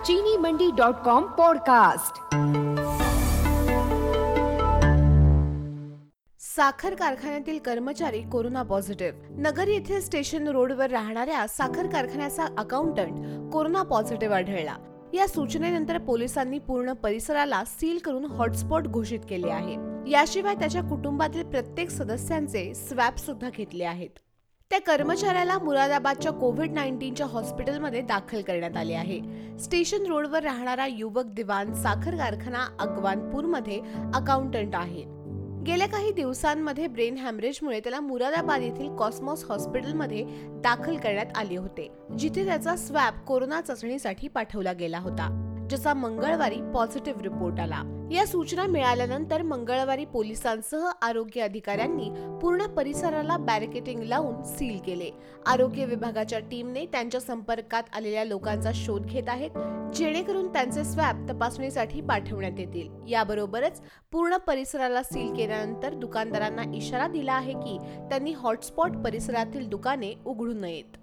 चीनीमंडी.com podcast. साखर कारखान्यातील कर्मचारी कोरोना पॉझिटिव्ह। नगर येथील स्टेशन रोडवर राहणाऱ्या साखर कारखान्याचा अकाउंटंट कोरोना पॉझिटिव्ह आढळला। या सूचनेनंतर पोलिसांनी पूर्ण परिसराला सील करून हॉटस्पॉट घोषित केले आहे। याशिवाय त्याच्या कुटुंबातील प्रत्येक सदस्यांचे स्वॅब सुद्धा घेतले आहेत। त्या कर्मचाऱ्याला मुरादाबादच्या कोविड-19च्या हॉस्पिटलमध्ये दाखल करण्यात आले आहे। स्टेशन रोडवर राहणारा युवक दिवान साखर कारखाना अगवानपूरमध्ये अकाउंटंट आहे। गेल्या काही दिवसांमध्ये ब्रेन हॅमरेजमुळे त्याला मुरादाबाद येथील कॉस्मॉस हॉस्पिटलमध्ये दाखल करण्यात आले होते, जिथे त्याचा स्वॅब कोरोना चाचणीसाठी पाठवला गेला होता, ज्याचा मंगळवारी पॉझिटिव्ह रिपोर्ट आला। या सूचना मिळाल्यानंतर मंगळवारी पोलिसांसह आरोग्य अधिकाऱ्यांनी पूर्ण परिसराला बॅरिकेडिंग लावून सील केले। आरोग्य विभागाच्या टीमने त्यांच्या संपर्कात आलेल्या लोकांचा शोध घेत आहेत, जेणेकरून त्यांचे स्वॅब तपासणीसाठी पाठवण्यात येतील। याबरोबरच पूर्ण परिसराला सील केल्यानंतर दुकानदारांना इशारा दिला आहे की त्यांनी हॉटस्पॉट परिसरातील दुकाने उघडू नयेत।